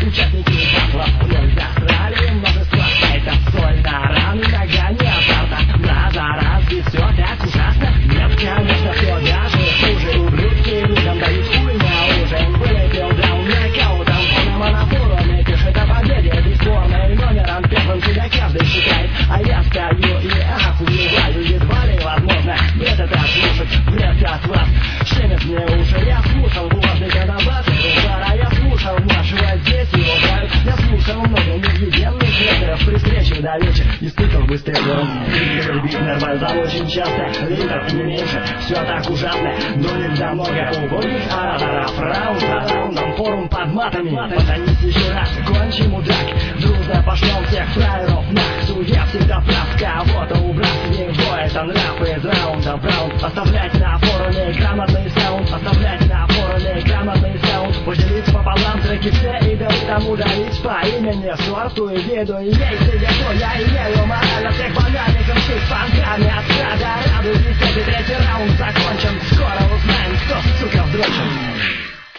Участники батла вновь застряли, множество сайтов, соль на раны, нога не азарта. На раз, и все так ужасно. Нет, конечно, все даже хуже. Ублюдки людям дают хуй на ужин. Вылетел даун нокаутом, фоном на форуме пишет о победе бесспорной. Номером первым тебя каждый считает, а я стою и охуеваю. Едва ли возможно бред это слушать, бред от вас шемит мне уши. Я слушал влажный конобат, удара, я слушал вашего здесь его брают. Я слушал много невъеденных рэперов при встрече до вечера. Испытал быстрее бит нормально очень часто, литров не меньше. Все так ужасно, но нельзя много убогих ораторов. Раунд за раундом, форум под матами. Потянись еще раз, кончи мудак. Дружно пошлем всех фраеров нахуй. Я всегда прав, кого-то убрав. Его это нрав из раунда в раунд. Оставлять на форуме грамотный саунд. Оставлять на форуме грамотный саунд. Поделить пополам треки все и дать тому дарить по имени, сорту и виду. И есть себе, что я имею морально всех банальных мчит с фанками от сада. Радуйтесь, третий раунд закончен.